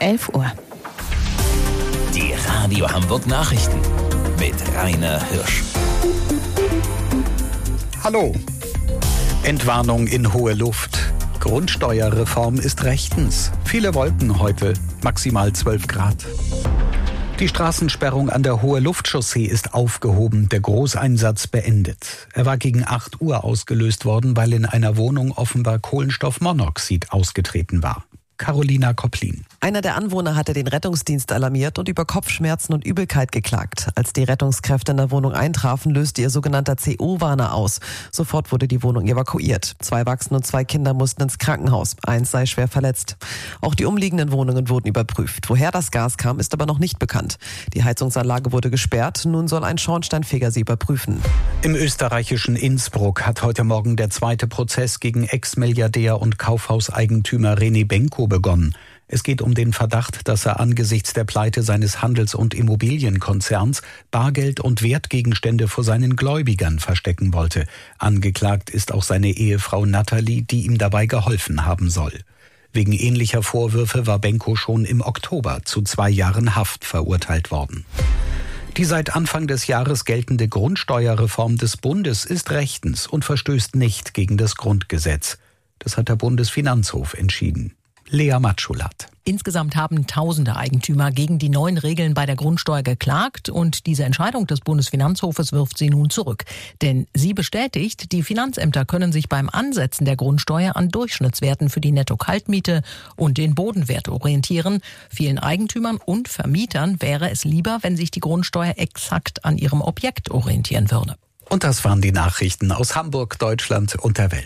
11 Uhr. Die Radio Hamburg Nachrichten mit Rainer Hirsch. Hallo. Entwarnung in hohe Luft. Grundsteuerreform ist rechtens. Viele Wolken heute, maximal 12 Grad. Die Straßensperrung an der Hohe-Luft-Chaussee ist aufgehoben, der Großeinsatz beendet. Er war gegen 8 Uhr ausgelöst worden, weil in einer Wohnung offenbar Kohlenstoffmonoxid ausgetreten war. Carolina Kopplin. Einer der Anwohner hatte den Rettungsdienst alarmiert und über Kopfschmerzen und Übelkeit geklagt. Als die Rettungskräfte in der Wohnung eintrafen, löste ihr sogenannter CO-Warner aus. Sofort wurde die Wohnung evakuiert. 2 Erwachsene und 2 Kinder mussten ins Krankenhaus. 1 sei schwer verletzt. Auch die umliegenden Wohnungen wurden überprüft. Woher das Gas kam, ist aber noch nicht bekannt. Die Heizungsanlage wurde gesperrt. Nun soll ein Schornsteinfeger sie überprüfen. Im österreichischen Innsbruck hat heute Morgen der zweite Prozess gegen Ex-Milliardär und Kaufhauseigentümer René Benko begonnen. Es geht um den Verdacht, dass er angesichts der Pleite seines Handels- und Immobilienkonzerns Bargeld und Wertgegenstände vor seinen Gläubigern verstecken wollte. Angeklagt ist auch seine Ehefrau Nathalie, die ihm dabei geholfen haben soll. Wegen ähnlicher Vorwürfe war Benko schon im Oktober zu 2 Jahren Haft verurteilt worden. Die seit Anfang des Jahres geltende Grundsteuerreform des Bundes ist rechtens und verstößt nicht gegen das Grundgesetz. Das hat der Bundesfinanzhof entschieden. Lea Matschulat. Insgesamt haben tausende Eigentümer gegen die neuen Regeln bei der Grundsteuer geklagt und diese Entscheidung des Bundesfinanzhofes wirft sie nun zurück. Denn sie bestätigt, die Finanzämter können sich beim Ansetzen der Grundsteuer an Durchschnittswerten für die Netto-Kaltmiete und den Bodenwert orientieren. Vielen Eigentümern und Vermietern wäre es lieber, wenn sich die Grundsteuer exakt an ihrem Objekt orientieren würde. Und das waren die Nachrichten aus Hamburg, Deutschland und der Welt.